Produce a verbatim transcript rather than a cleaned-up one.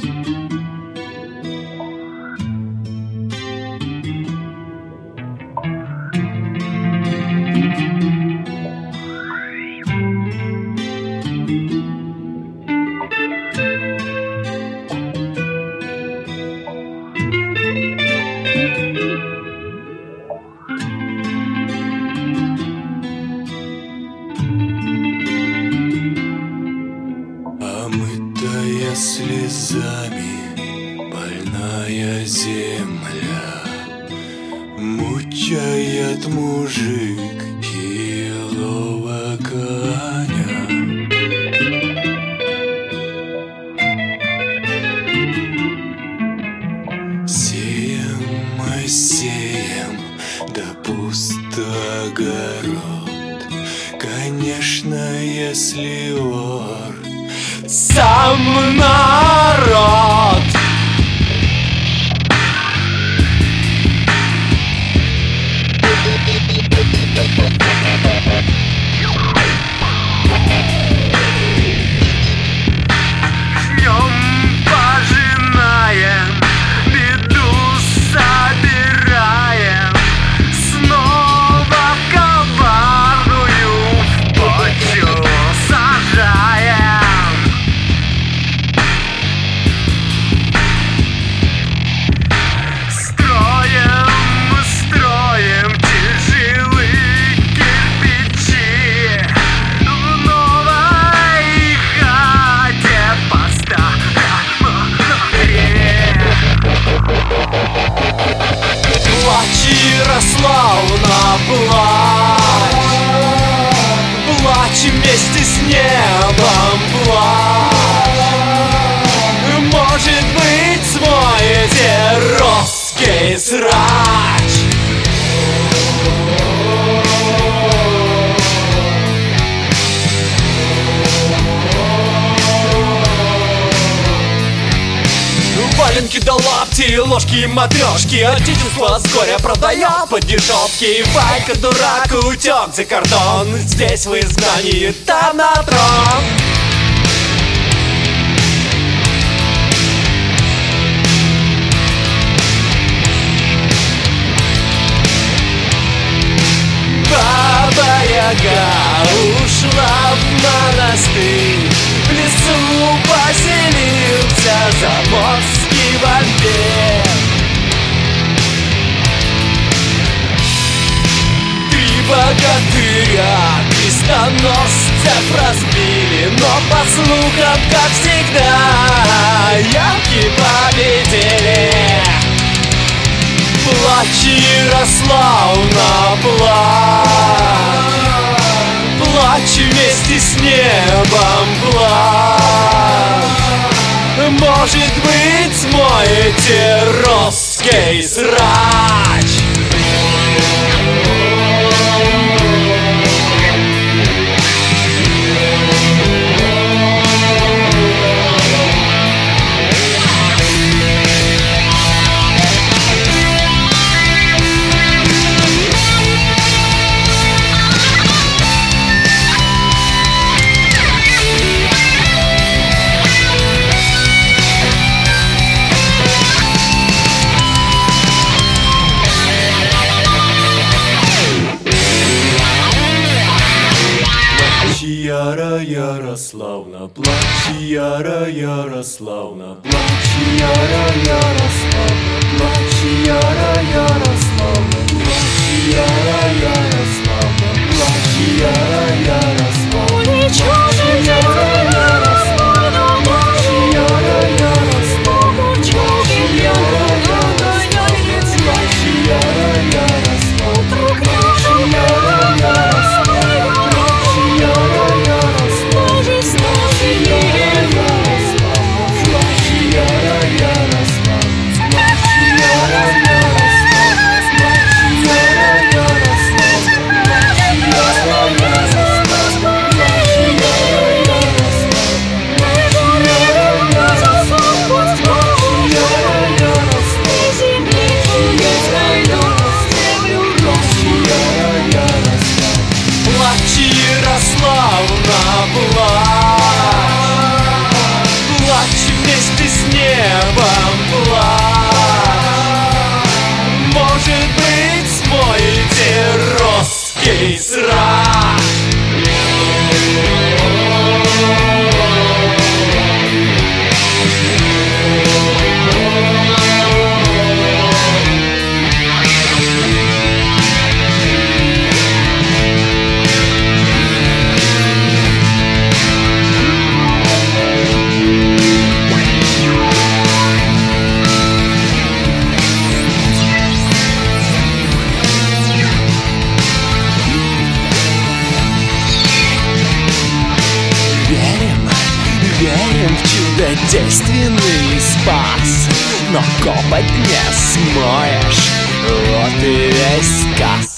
Слезами больная земля, мучает мужик хилого коня. Сеем мы сеем, да пусто огород. Конечно, если вор сам народ. Жнем пожинаем, беду собираем, снова в коварную в почву сажаем. Ярославна, плачь, плачь вместе с небом, плачь. Может быть, смоете русский срач. Валенки да лапти, ложки и матрешки, отечество с горя продает по дешевке. Ванька дурак утек за кордон, здесь в изгнании, там на трон. Баба Яга ушла в монастырь, в лесу поселился заморский вампир. Три богатыря крестоносцев разбили, но по слухам, как всегда, янки победили. Плачь, Ярославна, плачь, плачь вместе с небом, плачь. Может быть, смоете русский срач. Яра Ярославна, плачь, Яра Ярославна, плачь, Яра Ярославна, плачь, Яра Ярославна, плачь, Яра Ярославна, плачь, Яра Ярославна, плачь, Яра Ярославна, плачь, Яра Ярославна, плачь, Яра Ярославна. вместе с небом плачь. Может быть, смоете русский срак. Верим в чудодейственный спас, но копоть не смоешь, вот и весь сказ.